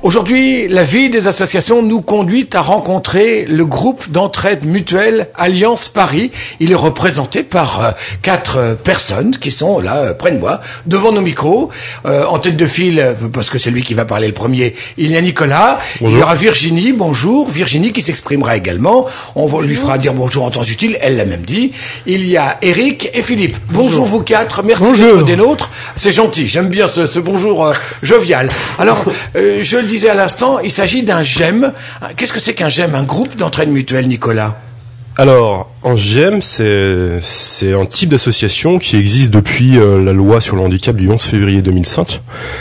Aujourd'hui, la vie des associations nous conduit à rencontrer le groupe d'entraide mutuelle Alliance Paris. Il est représenté par 4 personnes qui sont là près de moi, devant nos micros. En tête de file, parce que c'est lui qui va parler le premier, il y a Nicolas. Bonjour. Il y aura Virginie, bonjour. Virginie qui s'exprimera également. Lui fera dire bonjour en temps utile, elle l'a même dit. Il y a Eric et Philippe. Bonjour vous 4, merci d'être des nôtres. C'est gentil, j'aime bien ce bonjour jovial. Alors, je le disais à l'instant, il s'agit d'un GEM. Qu'est-ce que c'est qu'un GEM, un groupe d'entraide mutuelle, Nicolas? Alors, un GEM, c'est un type d'association qui existe depuis la loi sur le handicap du 11 février 2005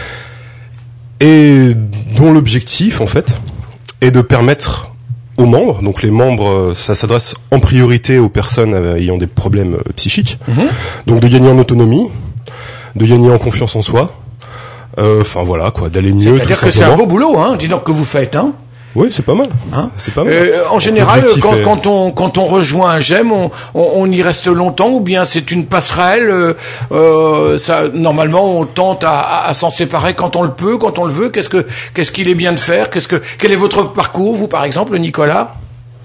et dont l'objectif, en fait, est de permettre aux membres, donc les membres, ça s'adresse en priorité aux personnes ayant des problèmes psychiques, donc de gagner en autonomie, de gagner en confiance en soi, enfin voilà quoi, d'aller mieux. C'est-à-dire que c'est un beau boulot, hein, dis donc que vous faites, hein. Oui, c'est pas mal. Hein, c'est pas mal. En général, quand on rejoint un GEM, on y reste longtemps ou bien c'est une passerelle. Ça, normalement, on tente à s'en séparer quand on le peut, quand on le veut. Qu'est-ce qu'il est bien de faire? Quel est votre parcours, vous, par exemple, Nicolas?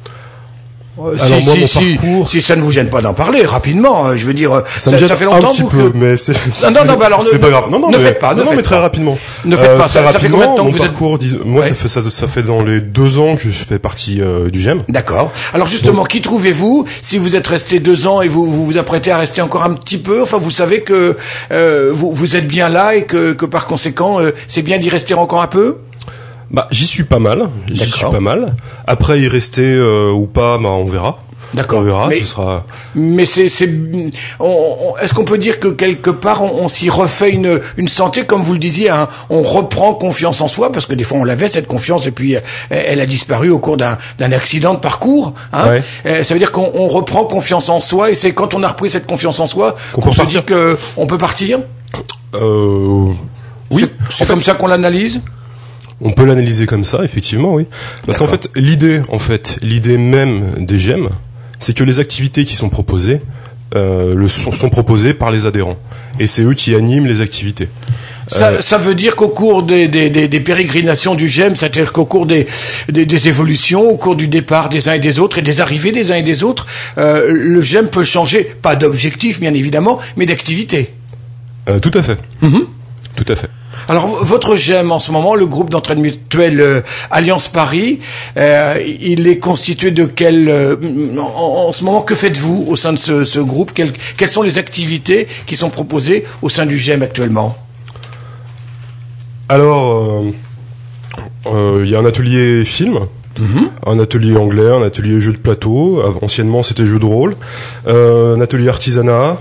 Si ça ne vous gêne pas d'en parler rapidement, je veux dire, ça fait longtemps un petit peu, mais c'est bah alors c'est pas grave. Non, ne faites pas, mais très rapidement. Ne faites pas. Ça fait combien de temps que vous êtes? Moi, ça fait dans les 2 ans que je fais partie du GEM. D'accord. Alors justement, qui trouvez-vous si vous êtes resté 2 ans et vous apprêtez à rester encore un petit peu? Enfin, vous savez que vous êtes bien là et que par conséquent, c'est bien d'y rester encore un peu. Bah, j'y suis pas mal. Après, y rester ou pas, bah, on verra. D'accord. On verra, ce sera. Mais est-ce qu'on peut dire que quelque part on s'y refait une santé, comme vous le disiez, hein, on reprend confiance en soi, parce que des fois on l'avait cette confiance et puis elle a disparu au cours d'un accident de parcours. Hein. Ouais. Ça veut dire qu'on reprend confiance en soi et c'est quand on a repris cette confiance en soi qu'on se dit que on peut partir. Oui. C'est comme ça qu'on l'analyse. On peut l'analyser comme ça, effectivement, oui. Parce qu'en fait, l'idée même des GEM, c'est que les activités qui sont proposées sont proposées par les adhérents. Et c'est eux qui animent les activités. Ça veut dire qu'au cours des pérégrinations du GEM, c'est-à-dire qu'au cours des évolutions, au cours du départ des uns et des autres et des arrivées des uns et des autres, le GEM peut changer, pas d'objectif bien évidemment, mais d'activité. Tout à fait. Tout à fait. Alors, votre GEM en ce moment, le groupe d'entraide mutuelle Alliance Paris, il est constitué de en ce moment, que faites-vous au sein de ce groupe? Quelles sont les activités qui sont proposées au sein du GEM actuellement? Alors, il y a un atelier film, un atelier anglais, un atelier jeu de plateau. Anciennement, c'était jeu de rôle. Un atelier artisanat.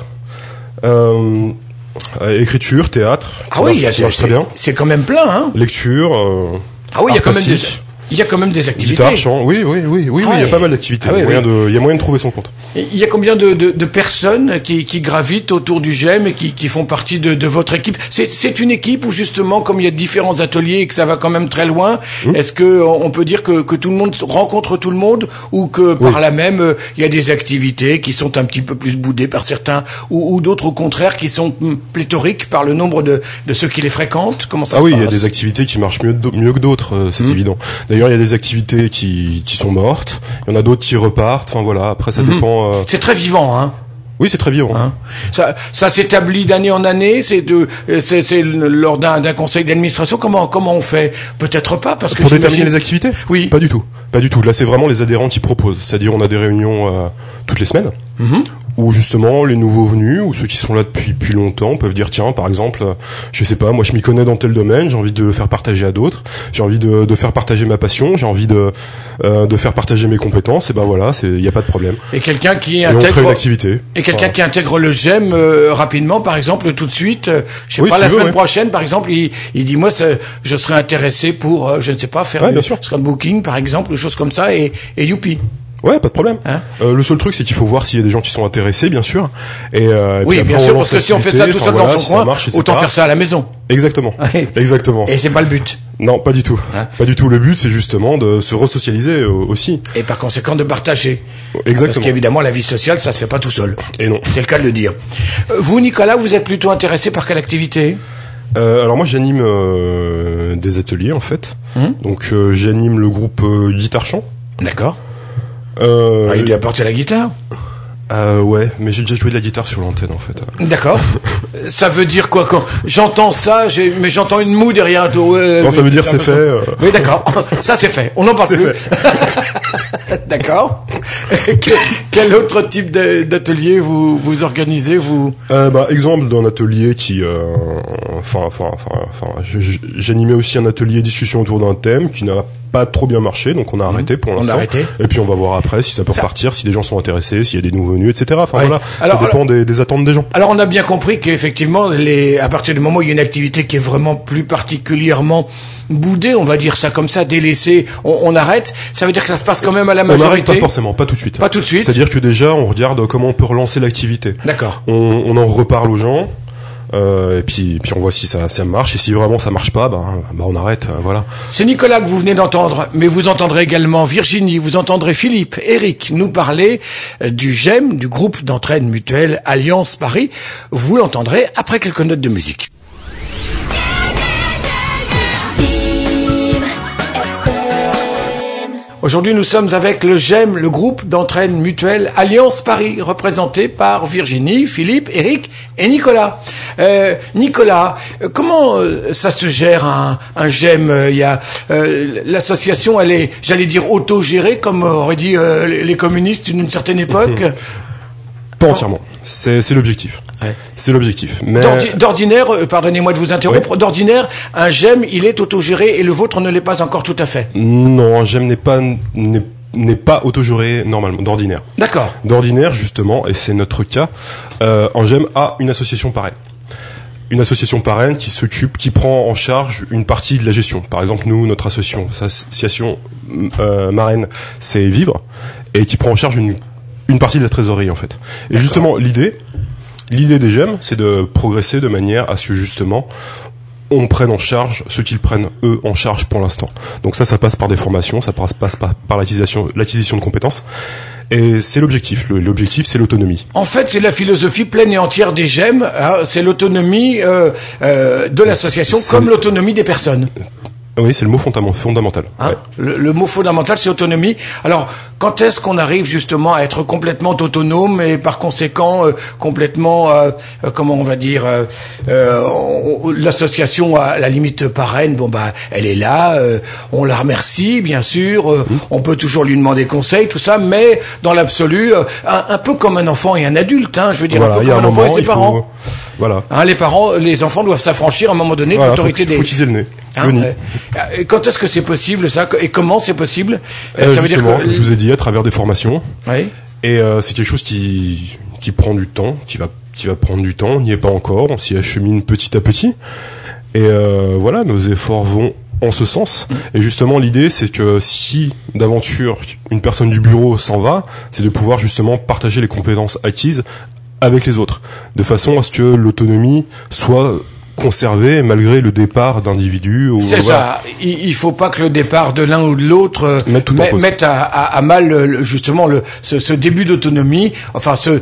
Écriture, théâtre. Ah oui, c'est quand même plein, hein. Lecture. Ah oui, il y a quand même des activités. Guitare, chant, oui, il y a pas mal d'activités. Il y a moyen de trouver son compte. Il y a combien de personnes qui gravitent autour du GEM et qui font partie de votre équipe? C'est une équipe où justement, comme il y a différents ateliers et que ça va quand même très loin, est-ce que on peut dire que tout le monde rencontre tout le monde ou que par là même il y a des activités qui sont un petit peu plus boudées par certains ou d'autres au contraire qui sont pléthoriques par le nombre de ceux qui les fréquentent? Comment ça se passe? Il y a des activités qui marchent mieux que d'autres, c'est évident. D'ailleurs, il y a des activités qui sont mortes, il y en a d'autres qui repartent. Enfin voilà, après ça dépend. C'est très vivant, hein. Oui, c'est très vivant. Hein, ça s'établit d'année en année. C'est lors d'un conseil d'administration. Comment on fait? Peut-être pas parce que pour déterminer les activités. Oui. Pas du tout. Là, c'est vraiment les adhérents qui proposent. C'est-à-dire, on a des réunions toutes les semaines. Où justement les nouveaux venus ou ceux qui sont là depuis longtemps peuvent dire tiens, par exemple, je sais pas, moi je m'y connais dans tel domaine, j'ai envie de le faire partager à d'autres, j'ai envie de faire partager ma passion, j'ai envie de faire partager mes compétences, et ben voilà, il y a pas de problème. Et quelqu'un qui intègre on crée une activité. Et quelqu'un qui intègre le GEM rapidement, par exemple, tout de suite, je sais pas, la semaine prochaine, par exemple, il dit moi je serais intéressé pour je ne sais pas faire du scrapbooking par exemple, des choses comme ça et youpi. Ouais, pas de problème. Le seul truc, c'est qu'il faut voir s'il y a des gens qui sont intéressés, bien sûr. Oui, bien sûr, parce que si on fait ça tout seul dans son coin, autant faire ça à la maison. Exactement. Exactement. Et c'est pas le but. Non, pas du tout. Pas du tout. Le but, c'est justement de se resocialiser aussi. Et par conséquent, de partager. Exactement. Parce qu'évidemment, la vie sociale, ça se fait pas tout seul. Et non. C'est le cas de le dire. Vous, Nicolas, vous êtes plutôt intéressé par quelle activité? Alors moi j'anime des ateliers en fait. Donc j'anime le groupe Guitare Chant. D'accord. Il lui apporte la guitare. Ouais, mais j'ai déjà joué de la guitare sur l'antenne en fait. D'accord. Ça veut dire quoi quand j'entends ça, mais j'entends une moue derrière. Non, ça veut dire c'est fait. Oui, d'accord. Ça c'est fait. On n'en parle plus. D'accord. Quel autre type d'atelier vous organisez vous? Exemple d'un atelier qui, j'animais aussi un atelier discussion autour d'un thème qui n'a pas trop bien marché, donc on a arrêté pour l'instant. On a arrêté. Et puis on va voir après si ça peut repartir, si des gens sont intéressés, s'il y a des nouveaux venus, etc. Enfin voilà, ça dépend des attentes des gens. Alors on a bien compris qu'effectivement, à partir du moment où il y a une activité qui est vraiment plus particulièrement boudée, on va dire ça comme ça, délaissée, on arrête. Ça veut dire que ça se passe quand même à la majorité. On n'arrête pas forcément, pas tout de suite. Pas tout de suite. C'est-à-dire que déjà on regarde comment on peut relancer l'activité. D'accord. On en reparle aux gens. Et puis on voit si ça marche, et si vraiment ça marche pas, on arrête, voilà. C'est Nicolas que vous venez d'entendre, mais vous entendrez également Virginie, vous entendrez Philippe, Eric nous parler du GEM, du groupe d'entraide mutuelle Alliance Paris. Vous l'entendrez après quelques notes de musique. Aujourd'hui, nous sommes avec le GEM, le groupe d'entraide mutuelle Alliance Paris, représenté par Virginie, Philippe, Eric et Nicolas. Nicolas, comment ça se gère un GEM? Il y a l'association, elle est, j'allais dire, autogérée, comme auraient dit les communistes d'une certaine époque. Pas entièrement. C'est l'objectif. Ouais. C'est l'objectif. Mais d'ordinaire, pardonnez-moi de vous interrompre, oui. D'ordinaire, un GEM, il est autogéré et le vôtre ne l'est pas encore tout à fait. Non, un GEM n'est pas autogéré normalement, d'ordinaire. D'accord. D'ordinaire, justement, et c'est notre cas, un GEM a une association parraine. Une association parraine qui prend en charge une partie de la gestion. Par exemple, nous, notre association marraine, c'est Vivre, et qui prend en charge une partie de la trésorerie, en fait. Et d'accord. Justement, l'idée des GEM, c'est de progresser de manière à ce que, justement, on prenne en charge ce qu'ils prennent, eux, en charge pour l'instant. Donc ça passe par des formations, ça passe par l'acquisition de compétences. Et c'est l'objectif. L'objectif, c'est l'autonomie. En fait, c'est la philosophie pleine et entière des GEM. Hein, c'est l'autonomie de l'association comme l'autonomie des personnes. Oui, c'est le mot fondamental. Hein, ouais. Le mot fondamental, c'est autonomie. Alors, quand est-ce qu'on arrive justement à être complètement autonome et par conséquent complètement, comment on va dire, l'association à la limite parraine, elle est là, on la remercie bien sûr, on peut toujours lui demander conseil, tout ça, mais dans l'absolu, un peu comme un enfant et un adulte, hein, je veux dire, voilà, un peu comme un enfant et ses parents. Voilà. Hein, les enfants doivent s'affranchir à un moment donné de l'autorité des. Faut utiliser le nez. Hein, quand est-ce que c'est possible ça et comment c'est possible? Ça veut dire que je vous ai dit à travers des formations. Oui. Et c'est quelque chose qui prend du temps, qui va prendre du temps. On n'y est pas encore. On s'y achemine petit à petit. Et voilà, nos efforts vont en ce sens. Et justement, l'idée, c'est que si d'aventure une personne du bureau s'en va, c'est de pouvoir justement partager les compétences acquises avec les autres, de façon à ce que l'autonomie soit conservée malgré le départ d'individus. C'est voilà. Ça. Il faut pas que le départ de l'un ou de l'autre mette à mal justement ce début d'autonomie. Enfin, ce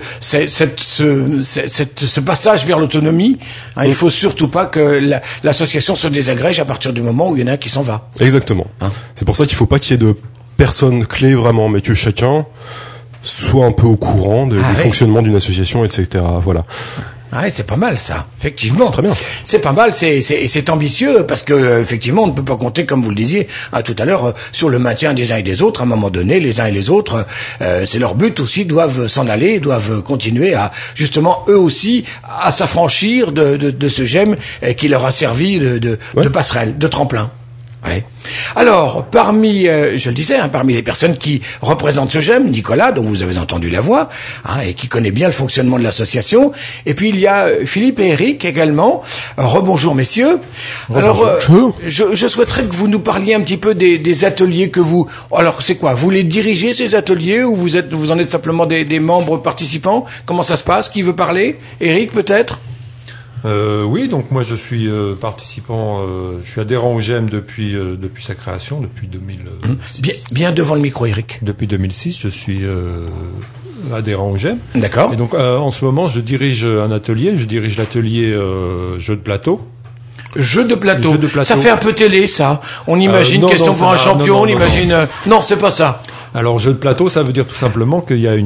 passage vers l'autonomie. Hein, il faut surtout pas que l'association se désagrège à partir du moment où il y en a un qui s'en va. Exactement. Hein? C'est pour ça qu'il faut pas qu'il y ait de personnes clés vraiment, mais que chacun soit un peu au courant du fonctionnement d'une association, etc. Voilà. Ouais, c'est pas mal ça, effectivement. C'est très bien. C'est pas mal, c'est ambitieux parce que effectivement, on ne peut pas compter, comme vous le disiez tout à l'heure, sur le maintien des uns et des autres. À un moment donné, les uns et les autres, c'est leur but aussi, doivent s'en aller, doivent continuer à justement eux aussi à s'affranchir de ce GEM qui leur a servi de passerelle, de tremplin. Ouais. Alors, parmi, je le disais, parmi les personnes qui représentent ce GEM, Nicolas, dont vous avez entendu la voix, et qui connaît bien le fonctionnement de l'association, et puis il y a Philippe et Eric également. Rebonjour messieurs. Alors, je souhaiterais que vous nous parliez un petit peu des ateliers que vous. Alors, c'est quoi? Vous les dirigez ces ateliers ou vous en êtes simplement des membres participants? Comment ça se passe? Qui veut parler? Eric, peut-être? Oui, donc moi je suis participant, je suis adhérent au GEM depuis sa création, depuis 2006. Bien devant le micro, Eric. Depuis 2006, je suis adhérent au GEM. D'accord. Et donc en ce moment, je dirige un atelier, je dirige l'atelier jeu de plateau. Jeu de plateau. Jeu de plateau. Ça fait un peu télé, ça. On imagine non, question non, pour un champion, on imagine... Non, c'est pas ça. Alors, jeu de plateau, ça veut dire tout simplement qu'il y a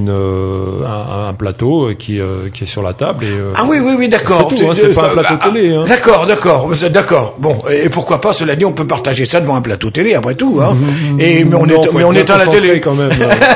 un plateau qui est sur la table. Et, ah oui, d'accord. C'est tout, c'est pas un plateau télé. Hein. D'accord. Bon, et pourquoi pas, cela dit, on peut partager ça devant un plateau télé, après tout. Hein. Mais on éteint la télé. Quand même.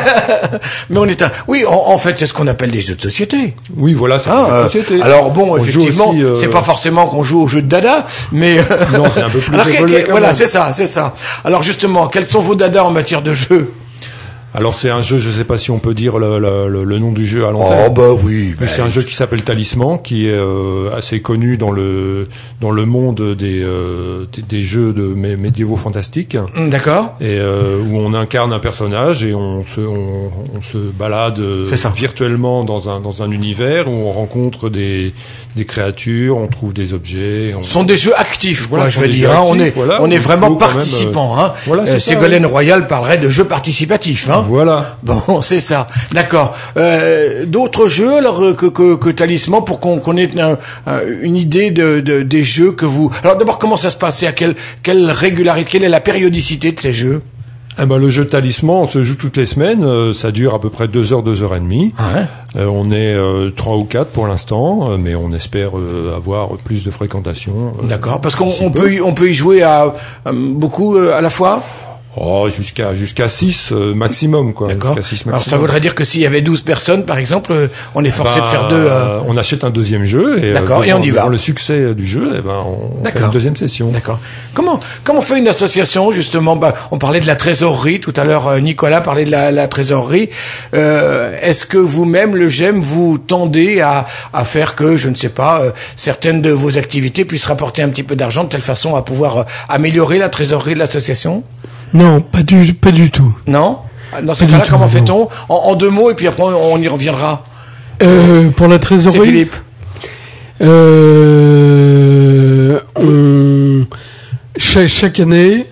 Mais on éteint. Oui, en fait, c'est ce qu'on appelle des jeux de société. Oui, voilà, c'est un jeu de société. Alors bon, on effectivement, aussi, c'est pas forcément qu'on joue au jeu de dada, mais... Non, c'est un peu plus alors, évolué quand voilà, même. c'est ça. Alors justement, quels sont vos dadas en matière de jeu? Alors c'est un jeu, je sais pas si on peut dire le nom du jeu à l'antenne. Oh bah oui. Mais c'est un jeu qui s'appelle Talisman, qui est assez connu dans le monde des jeux de médiévaux fantastiques. D'accord. Et où on incarne un personnage et on se balade virtuellement dans un univers où on rencontre des créatures, on trouve des objets. Ce sont des jeux actifs, quoi, voilà, je veux dire. On est vraiment participants. Hein. Voilà, Ségolène Royal parlerait de jeux participatifs. Hein. Voilà. Bon, c'est ça. D'accord. D'autres jeux alors que Talisman pour qu'on ait une idée des jeux que vous. Alors d'abord, comment ça se passe? Et à quelle régularité, quelle est la périodicité de ces jeux? Le jeu Talisman, on se joue toutes les semaines. Ça dure à peu près 2 heures, 2 heures et demie. Ouais. On est 3 ou 4 pour l'instant, mais on espère avoir plus de fréquentation. D'accord. Parce qu'on peut y jouer à beaucoup à la fois. Oh, jusqu'à 6 maximum, quoi. D'accord. Jusqu'à 6 maximum. Alors ça voudrait dire que s'il y avait 12 personnes, par exemple, on est forcé de faire deux... On achète un deuxième jeu et, d'accord, et on y va. Pour le succès du jeu, on fait une deuxième session. D'accord. Comment fait une association, justement? On parlait de la trésorerie, tout à l'heure Nicolas parlait de la trésorerie. Est-ce que vous-même, le GEM, vous tendez à faire que, je ne sais pas, certaines de vos activités puissent rapporter un petit peu d'argent de telle façon à pouvoir améliorer la trésorerie de l'association? Non, pas du tout. Non? Dans ce cas-là, comment fait-on? En 2 mots, et puis après, on y reviendra. Pour la trésorerie. C'est Philippe. Chaque année,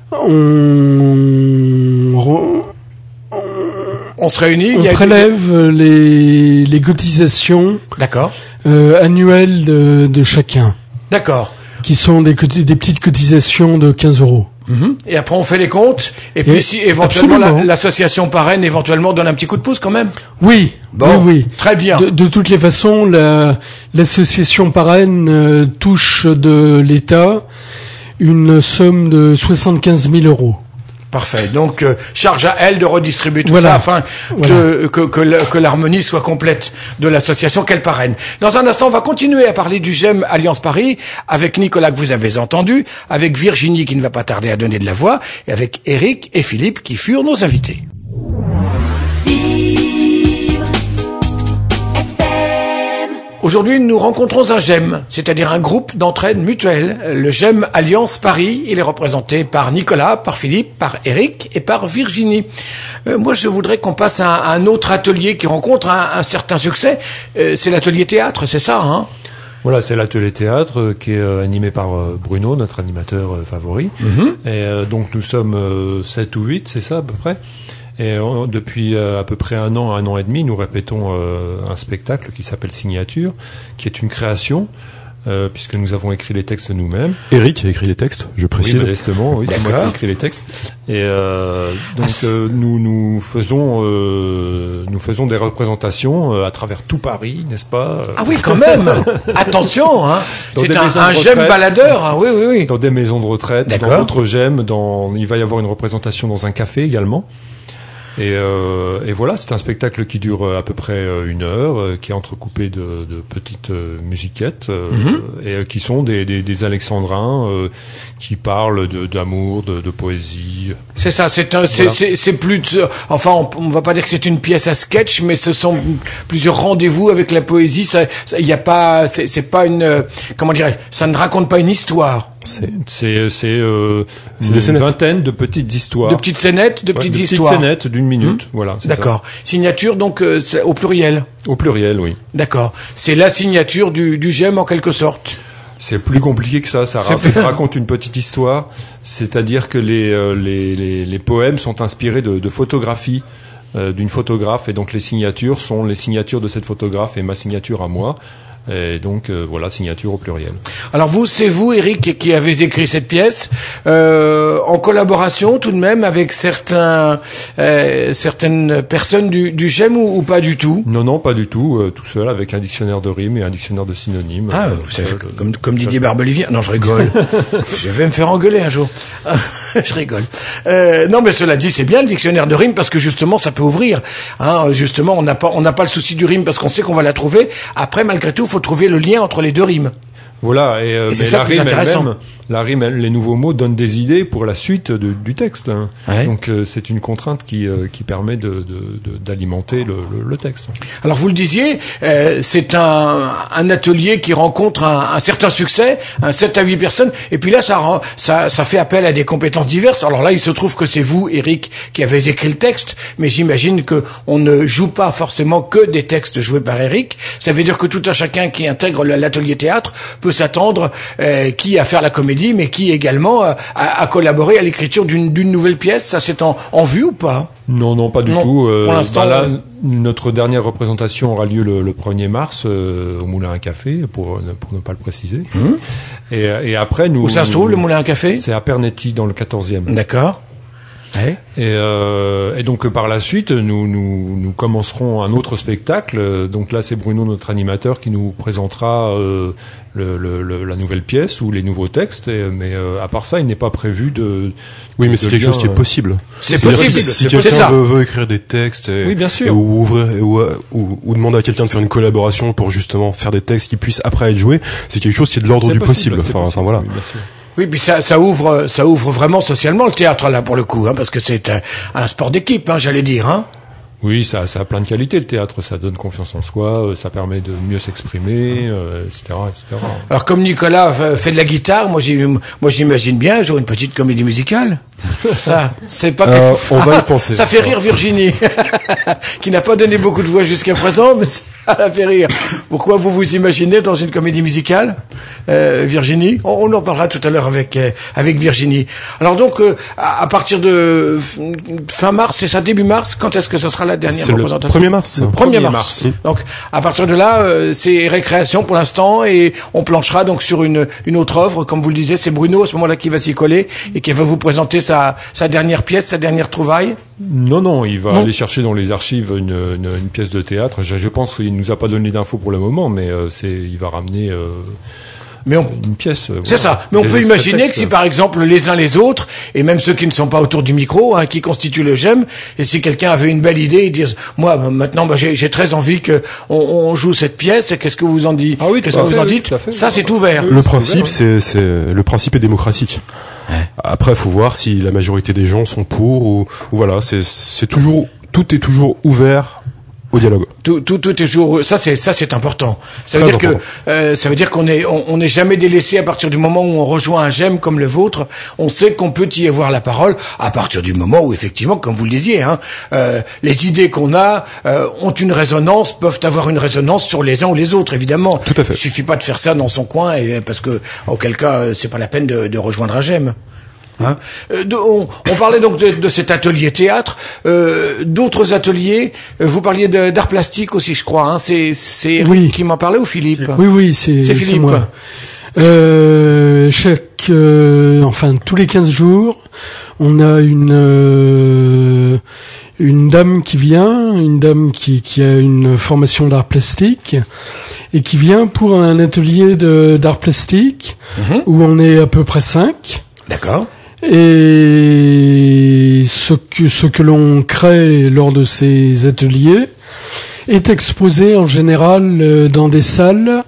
on se réunit. On prélève les cotisations. D'accord. Annuelles de chacun. D'accord. Qui sont des petites cotisations de 15 €. Et après on fait les comptes et puis si éventuellement l'association parraine éventuellement donne un petit coup de pouce quand même. Oui, bon, oui. Très bien. De toutes les façons, l'association parraine touche de l'État une somme de 75 000 €. Parfait. Donc charge à elle de redistribuer tout ça afin que l'harmonie soit complète de l'association qu'elle parraine. Dans un instant, on va continuer à parler du GEM Alliance Paris avec Nicolas que vous avez entendu, avec Virginie qui ne va pas tarder à donner de la voix et avec Eric et Philippe qui furent nos invités. Aujourd'hui, nous rencontrons un GEM, c'est-à-dire un groupe d'entraide mutuelle, le GEM Alliance Paris. Il est représenté par Nicolas, par Philippe, par Eric et par Virginie. Moi, je voudrais qu'on passe à un autre atelier qui rencontre un certain succès. C'est l'atelier théâtre, c'est ça, hein? Voilà, c'est l'atelier théâtre qui est animé par Bruno, notre animateur favori. Et donc nous sommes 7 ou 8, c'est ça à peu près. Et depuis à peu près un an et demi, nous répétons un spectacle qui s'appelle Signature, qui est une création, puisque nous avons écrit les textes nous-mêmes. Eric a écrit les textes, je précise. Oui, modestement, oui, c'est moi qui ai écrit les textes. Et nous faisons des représentations à travers tout Paris, n'est-ce pas? Ah oui, quand même. Attention, hein. C'est un GEM baladeur. Ah, oui. Dans des maisons de retraite, dans d'autres GEM, il va y avoir une représentation dans un café également. Et voilà, c'est un spectacle qui dure à peu près 1 heure, qui est entrecoupé de petites musiquettes, et qui sont des alexandrins qui parlent d'amour, de poésie. C'est ça, c'est plus enfin on va pas dire que c'est une pièce à sketch, mais ce sont plusieurs rendez-vous avec la poésie. Il y a pas, c'est pas une, comment dirais-je, ça ne raconte pas une histoire. C'est une vingtaine de petites histoires. De petites scénettes, de petites histoires. Petites scénettes d'1 minute, voilà. D'accord. Ça. Signature, donc, au pluriel. Au pluriel, oui. D'accord. C'est la signature du GEM, en quelque sorte. C'est plus compliqué que ça. Ça raconte une petite histoire. C'est-à-dire que les poèmes sont inspirés de photographies d'une photographe, et donc les signatures sont les signatures de cette photographe et ma signature à moi. Et donc voilà, signature au pluriel. Alors c'est vous, Eric, qui avez écrit cette pièce en collaboration tout de même avec certaines personnes du GEM ou pas du tout? Non, pas du tout. Tout seul avec un dictionnaire de rimes et un dictionnaire de synonymes. Ah, vous savez, comme Didier Barbelivien. Non, je rigole. Je vais me faire engueuler un jour. Je rigole. Non, mais cela dit, c'est bien le dictionnaire de rimes parce que justement, ça peut ouvrir. Hein, justement, on n'a pas le souci du rime parce qu'on sait qu'on va la trouver. Après, malgré tout, il faut trouver le lien entre les deux rimes. Voilà, et mais c'est ça la le plus rime intéressant. Les nouveaux mots donnent des idées pour la suite du texte. Hein. Ouais. Donc c'est une contrainte qui permet d'alimenter le texte. Alors vous le disiez, c'est un atelier qui rencontre un certain succès, 7 à 8 personnes, et puis là ça fait appel à des compétences diverses. Alors là, il se trouve que c'est vous, Eric, qui avez écrit le texte, mais j'imagine que on ne joue pas forcément que des textes joués par Eric. Ça veut dire que tout un chacun qui intègre l'atelier théâtre peut s'attendre qui à faire la comédie, mais qui également à collaborer à l'écriture d'une nouvelle pièce. Ça c'est en vue ou pas? Non, pas du Non, tout. pour l'instant, là, notre dernière représentation aura lieu le 1er mars au Moulin à Café, pour ne pas le préciser. Et après, nous... Où ça se trouve, le Moulin à Café? C'est à Pernetti, dans le 14e. D'accord. Ouais. Et donc par la suite, nous commencerons un autre spectacle. Donc là, c'est Bruno, notre animateur, qui nous présentera la nouvelle pièce ou les nouveaux textes. Mais à part ça, il n'est pas prévu de... Oui, mais c'est quelque chose qui est possible. C'est possible. Si quelqu'un veut écrire des textes oui, bien sûr. ou demander à quelqu'un de faire une collaboration pour justement faire des textes qui puissent après être joués, c'est quelque chose qui est de l'ordre du possible. Enfin voilà. Oui, bien sûr. Oui, puis ça ouvre vraiment socialement le théâtre là pour le coup, hein, parce que c'est un sport d'équipe, hein, j'allais dire, hein. Oui, ça a plein de qualités, le théâtre. Ça donne confiance en soi, ça permet de mieux s'exprimer, etc., etc. Alors, comme Nicolas fait de la guitare, moi j'imagine bien jouer une petite comédie musicale. Ça, c'est pas on va y penser. Ça fait rire Virginie, qui n'a pas donné beaucoup de voix jusqu'à présent, mais ça la fait rire. Pourquoi vous imaginez dans une comédie musicale, Virginie? On en parlera tout à l'heure avec Virginie. Alors donc, à partir de fin mars, c'est ça, début mars, quand est-ce que ce sera la dernière représentation? Le 1er mars. 1er mars. Donc, à partir de là, c'est récréation pour l'instant et on planchera donc sur une autre œuvre. Comme vous le disiez, c'est Bruno à ce moment-là qui va s'y coller et qui va vous présenter sa dernière pièce, sa dernière trouvaille. Non, il va aller chercher dans les archives une pièce de théâtre. Je pense qu'il nous a pas donné d'infos pour le moment, mais il va ramener une pièce. C'est ça. Mais on peut imaginer que si par exemple les uns les autres, et même ceux qui ne sont pas autour du micro, hein, qui constituent le GEM, et si quelqu'un avait une belle idée et dire, moi maintenant j'ai très envie que on joue cette pièce, qu'est-ce que vous en dites? Ah oui, qu'est-ce que vous en dites? Ça c'est ouvert. Le principe le principe est démocratique. Ouais. Après, faut voir si la majorité des gens sont pour ou voilà. Tout est toujours ouvert au dialogue. Tout est toujours ça c'est important. Ça veut dire que ça veut dire qu'on n'est jamais délaissé à partir du moment où on rejoint un GEM comme le vôtre. On sait qu'on peut y avoir la parole à partir du moment où effectivement, comme vous le disiez, hein, les idées qu'on a ont une résonance, peuvent avoir une résonance sur les uns ou les autres, évidemment. Tout à fait. Il suffit pas de faire ça dans son coin parce que auquel cas c'est pas la peine de rejoindre un GEM. Hein, on parlait donc de cet atelier théâtre, d'autres ateliers. Vous parliez d'art plastique aussi, je crois. Hein, c'est Eric qui m'en parlait ou Philippe? Oui, c'est Philippe. Moi. Tous les 15 jours, on a une dame qui vient, qui a une formation d'art plastique et qui vient pour un atelier d'art plastique où on est à peu près 5. D'accord. Et ce que l'on crée lors de ces ateliers est exposé en général dans des salles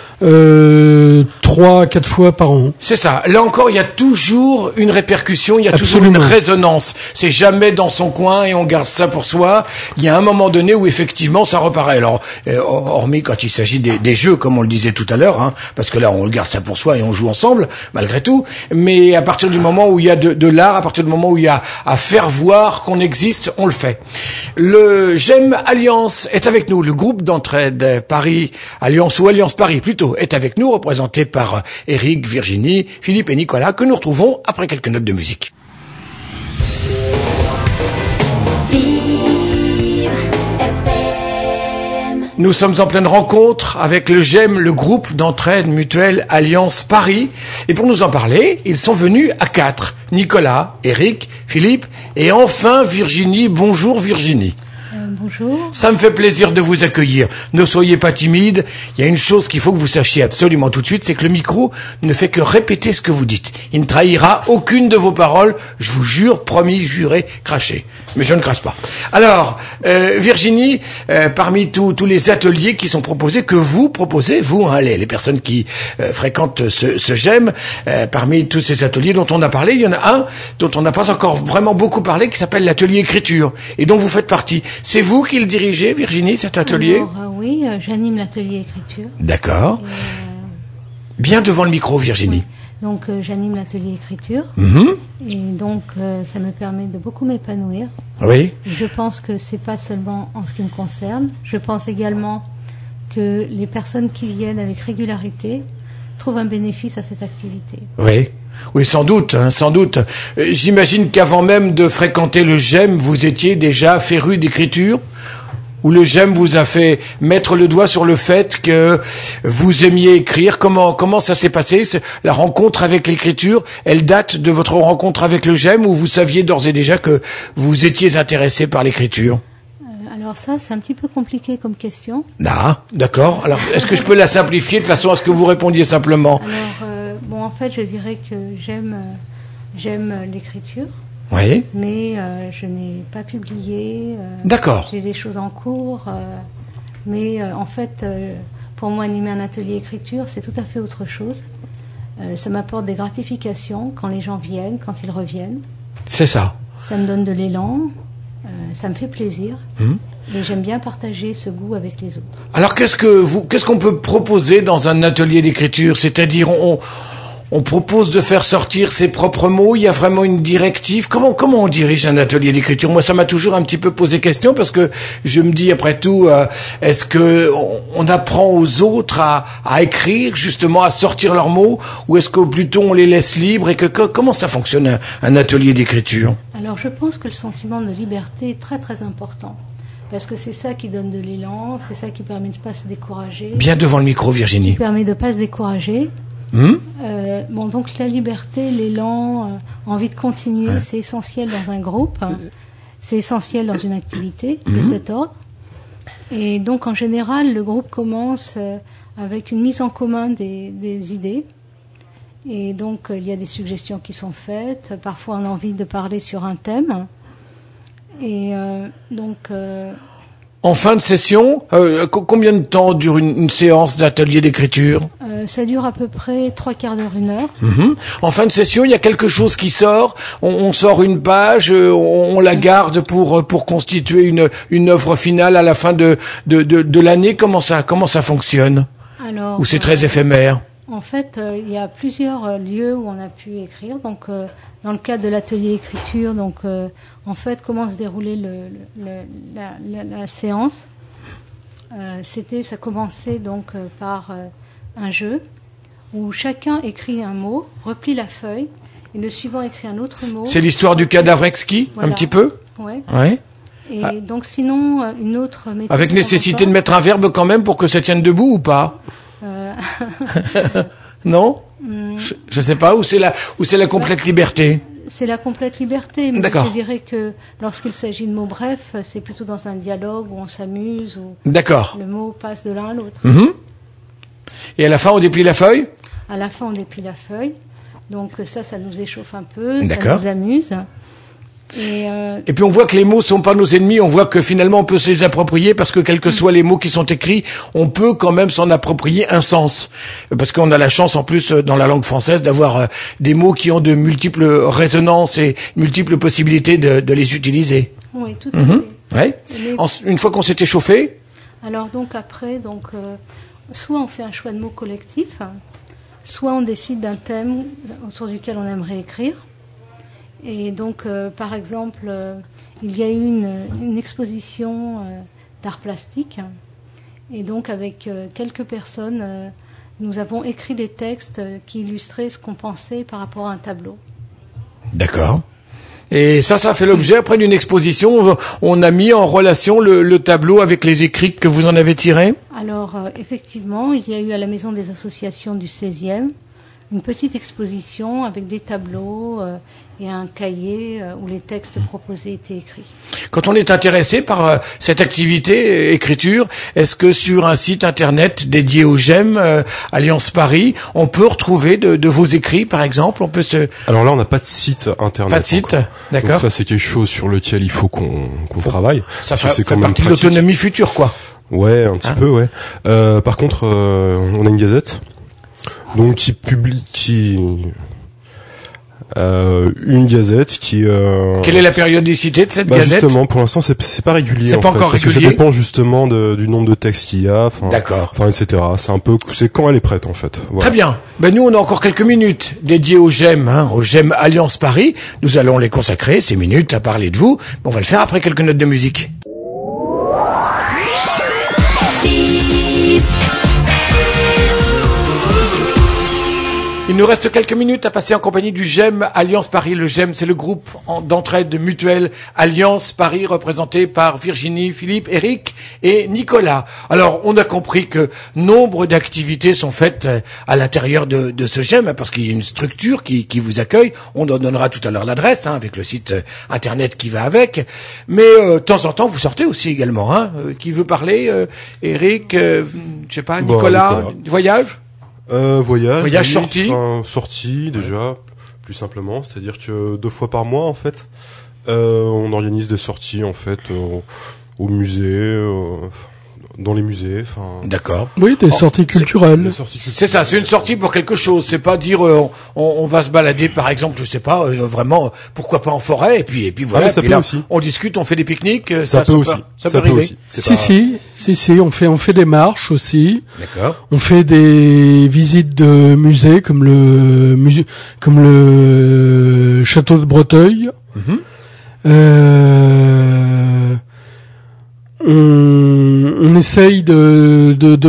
3 à 4 fois par an. C'est ça. Là encore, il y a toujours une répercussion, il y a Absolument. toujours une résonance. C'est jamais dans son coin et on garde ça pour soi. Il y a un moment donné où effectivement ça reparaît. Alors, hormis quand il s'agit des jeux, comme on le disait tout à l'heure, hein, parce que là on garde ça pour soi et on joue ensemble, malgré tout. Mais à partir du moment où il y a de l'art, à partir du moment où il y a à faire voir qu'on existe, on le fait. Le GEM Alliance est avec nous. Le groupe d'entraide Paris Alliance ou Alliance Paris plutôt est avec nous, représenté par Eric, Virginie, Philippe et Nicolas, que nous retrouvons après quelques notes de musique. Vivre FM. Nous sommes en pleine rencontre avec le GEM, le groupe d'entraide mutuelle Alliance Paris. Et pour nous en parler, ils sont venus à 4. Nicolas, Eric, Philippe et enfin Virginie. Bonjour Virginie. Bonjour. Ça me fait plaisir de vous accueillir. Ne soyez pas timide. Il y a une chose qu'il faut que vous sachiez absolument tout de suite, c'est que le micro ne fait que répéter ce que vous dites. Il ne trahira aucune de vos paroles. Je vous jure, promis, juré, craché. Mais je ne crache pas. Alors, Virginie, parmi tous les ateliers qui sont proposés, que vous proposez, vous, hein, les personnes qui fréquentent ce GEM, parmi tous ces ateliers dont on a parlé, il y en a un dont on n'a pas encore vraiment beaucoup parlé, qui s'appelle l'atelier écriture, et dont vous faites partie. C'est vous qui le dirigez, Virginie, cet atelier? Alors, oui, j'anime l'atelier écriture. D'accord. Bien devant le micro, Virginie. Oui. Donc, j'anime l'atelier écriture. Et donc, ça me permet de beaucoup m'épanouir. Oui. Je pense que c'est pas seulement en ce qui me concerne. Je pense également que les personnes qui viennent avec régularité trouvent un bénéfice à cette activité. Oui. Oui, sans doute, hein, sans doute. J'imagine qu'avant même de fréquenter le GEM, vous étiez déjà féru d'écriture, ou le GEM vous a fait mettre le doigt sur le fait que vous aimiez écrire. Comment ça s'est passé? La rencontre avec l'écriture, elle date de votre rencontre avec le GEM, ou vous saviez d'ores et déjà que vous étiez intéressé par l'écriture? Alors ça, c'est un petit peu compliqué comme question. Ah, d'accord. Alors, est-ce que je peux la simplifier de façon à ce que vous répondiez simplement? Alors, bon, en fait, je dirais que j'aime l'écriture. Oui. Mais je n'ai pas publié. D'accord. J'ai des choses en cours. Mais en fait, pour moi, animer un atelier écriture, c'est tout à fait autre chose. Ça m'apporte des gratifications quand les gens viennent, quand ils reviennent. C'est ça. Ça me donne de l'élan. Ça me fait plaisir. Et j'aime bien partager ce goût avec les autres. Alors, qu'est-ce qu'on peut proposer dans un atelier d'écriture? C'est-à-dire, on propose de faire sortir ses propres mots. Il y a vraiment une directive. Comment on dirige un atelier d'écriture? Moi, ça m'a toujours un petit peu posé question, parce que je me dis, après tout, est-ce que on apprend aux autres à écrire, justement, à sortir leurs mots, ou est-ce que plutôt on les laisse libres, et comment ça fonctionne un atelier d'écriture? Alors, je pense que le sentiment de liberté est très très important. Parce que c'est ça qui donne de l'élan, c'est ça qui permet de ne pas se décourager. Bien devant le micro, Virginie. Qui permet de ne pas se décourager. Bon, donc la liberté, l'élan, envie de continuer, c'est essentiel dans un groupe, c'est essentiel dans une activité de cet ordre. Et donc en général, le groupe commence avec une mise en commun des idées. Et donc il y a des suggestions qui sont faites. Parfois on a envie de parler sur un thème. Et en fin de session, combien de temps dure une séance d'atelier d'écriture? Ça dure à peu près 3/4 d'heure, 1 heure. En fin de session, il y a quelque chose qui sort. On sort une page, on la garde pour constituer une œuvre finale à la fin de l'année. Comment ça fonctionne? Alors, ou c'est très éphémère? En fait, il y a plusieurs lieux où on a pu écrire. Donc, dans le cadre de l'atelier écriture, donc en fait, comment se déroulait la séance? Ça commençait donc par un jeu où chacun écrit un mot, replie la feuille, et le suivant écrit un autre mot. C'est l'histoire du cadavre exquis, voilà. Un petit peu? Ouais. Ouais. Et donc sinon, une autre méthode... Avec nécessité de mettre un verbe quand même pour que ça tienne debout ou pas? Non? Je sais pas, ou c'est la complète liberté? C'est la complète liberté, mais D'accord. je dirais que lorsqu'il s'agit de mots brefs, c'est plutôt dans un dialogue où on s'amuse, où D'accord. le mot passe de l'un à l'autre. Et à la fin, on déplie la feuille? À la fin, on déplie la feuille. Donc ça nous échauffe un peu, ça D'accord. nous amuse. Et puis on voit que les mots sont pas nos ennemis, on voit que finalement on peut se les approprier, parce que quels que soient les mots qui sont écrits, on peut quand même s'en approprier un sens. Parce qu'on a la chance en plus dans la langue française d'avoir des mots qui ont de multiples résonances et multiples possibilités de les utiliser. Oui, tout à fait. Ouais. Une fois qu'on s'est échauffé. Alors donc après, soit on fait un choix de mots collectif, soit on décide d'un thème autour duquel on aimerait écrire. Et donc, par exemple, il y a eu une exposition d'art plastique. Et donc, avec quelques personnes, nous avons écrit des textes qui illustraient ce qu'on pensait par rapport à un tableau. D'accord. Et ça fait l'objet après d'une exposition. On a mis en relation le tableau avec les écrits que vous en avez tirés. Alors, effectivement, il y a eu à la Maison des Associations du 16e une petite exposition avec des tableaux et un cahier où les textes proposés étaient écrits. Quand on est intéressé par cette activité écriture, est-ce que sur un site internet dédié au GEM, Alliance Paris, on peut retrouver de vos écrits, par exemple? Alors là, on n'a pas de site internet. Pas de site, d'accord. Donc ça, c'est quelque chose sur lequel il faut qu'on travaille. Ça fait partie de l'autonomie future, quoi. Ouais, un petit peu, ouais. Par contre, on a une gazette. Donc une gazette qui Quelle est la périodicité de cette gazette? Justement, pour l'instant, c'est pas régulier. C'est pas encore régulier. Parce que ça dépend justement du nombre de textes qu'il y a. D'accord. Etc. C'est quand elle est prête, en fait. Voilà. Très bien. Nous, on a encore quelques minutes dédiées au GEM, au GEM Alliance Paris. Nous allons les consacrer, ces minutes, à parler de vous. On va le faire après quelques notes de musique. Il nous reste quelques minutes à passer en compagnie du GEM Alliance Paris. Le GEM, c'est le groupe d'entraide mutuelle Alliance Paris, représenté par Virginie, Philippe, Eric et Nicolas. Alors, on a compris que nombre d'activités sont faites à l'intérieur de ce GEM, parce qu'il y a une structure qui vous accueille. On en donnera tout à l'heure l'adresse, avec le site internet qui va avec. Mais de temps en temps, vous sortez aussi également. Qui veut parler? Eric, je sais pas, Nicolas. Voyage? Voyage, sortie déjà, plus simplement, c'est-à-dire que 2 fois par mois en fait, on organise des sorties en fait au musée, dans les musées, D'accord. Oui, des sorties culturelles. C'est ça, c'est une sortie pour quelque chose. C'est pas dire on va se balader par exemple, je sais pas, vraiment pourquoi pas en forêt et puis voilà. Ça puis peut là, aussi. On discute, on fait des pique-niques. Ça peut aussi. Ça peut arriver. Aussi. Si, on fait des marches aussi. D'accord. On fait des visites de musées comme le château de Breteuil. Mm-hmm. On essaye de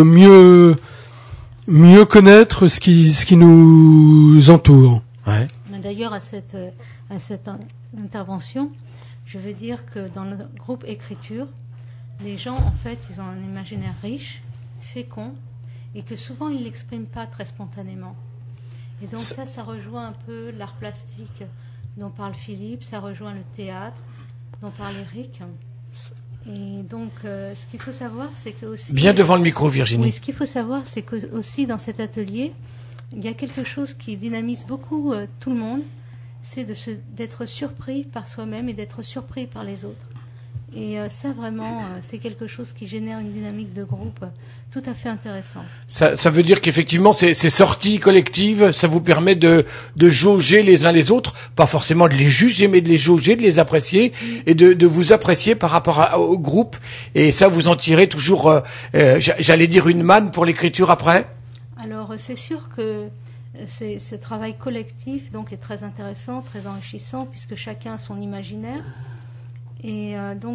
mieux connaître ce qui nous entoure. Ouais. D'ailleurs, à cette intervention, je veux dire que dans le groupe écriture, les gens, en fait, ils ont un imaginaire riche, fécond, et que souvent, ils l'expriment pas très spontanément. Et donc ça rejoint un peu l'art plastique dont parle Philippe, ça rejoint le théâtre dont parle Eric. Et donc, ce qu'il faut savoir, c'est que aussi... Bien devant le micro, Virginie. Oui, ce qu'il faut savoir, c'est que aussi dans cet atelier, il y a quelque chose qui dynamise beaucoup tout le monde, c'est d'être surpris par soi-même et d'être surpris par les autres. Et ça, vraiment, c'est quelque chose qui génère une dynamique de groupe tout à fait intéressante. Ça veut dire qu'effectivement, ces sorties collectives, ça vous permet de jauger les uns les autres, pas forcément de les juger, mais de les jauger, de les apprécier, et de vous apprécier par rapport au groupe. Et ça, vous en tirez toujours, j'allais dire, une manne pour l'écriture après? Alors, c'est sûr que ce travail collectif donc est très intéressant, très enrichissant, puisque chacun a son imaginaire. Et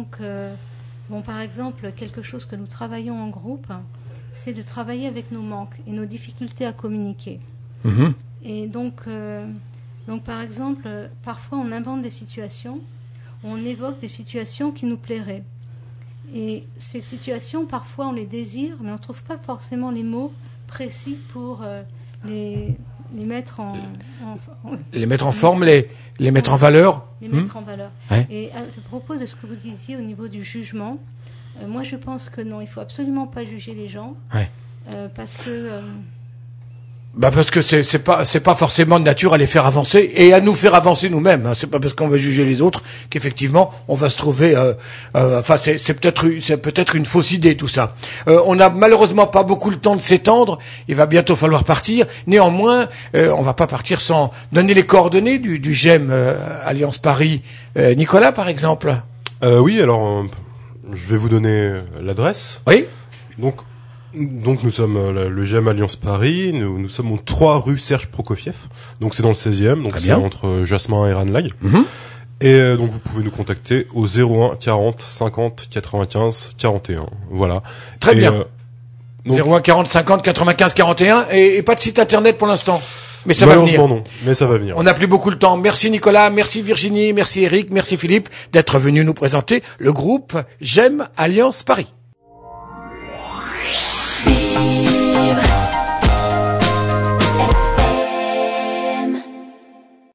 par exemple, quelque chose que nous travaillons en groupe, c'est de travailler avec nos manques et nos difficultés à communiquer. Mm-hmm. Et donc, par exemple, parfois on invente des situations, on évoque des situations qui nous plairaient. Et ces situations, parfois on les désire, mais on ne trouve pas forcément les mots précis pour les mettre les mettre en forme, les mettre en valeur. Les mettre en valeur. Ouais. Et à propos de ce que vous disiez au niveau du jugement, moi je pense que non, il faut absolument pas juger les gens. Ouais. Parce que... parce que c'est pas forcément de nature à les faire avancer et à nous faire avancer nous-mêmes. C'est pas parce qu'on va juger les autres qu'effectivement on va se trouver. C'est peut-être une fausse idée tout ça. On n'a malheureusement pas beaucoup le temps de s'étendre. Il va bientôt falloir partir. Néanmoins, on va pas partir sans donner les coordonnées du GEM Alliance Paris. Nicolas, par exemple. Oui, alors je vais vous donner l'adresse. Oui. Donc nous sommes le GEM Alliance Paris, nous sommes au 3 rue Serge Prokofiev, donc c'est dans le 16e, donc c'est entre Jasmin et Ranelagh. Mm-hmm. Et donc vous pouvez nous contacter au 01 40 50 95 41. Voilà. Très bien. 01 40 50 95 41 et pas de site internet pour l'instant. Mais ça va venir. Malheureusement non, mais ça va venir. On n'a plus beaucoup de temps. Merci Nicolas, merci Virginie, merci Eric, merci Philippe d'être venus nous présenter le groupe J'aime Alliance Paris. Vivre.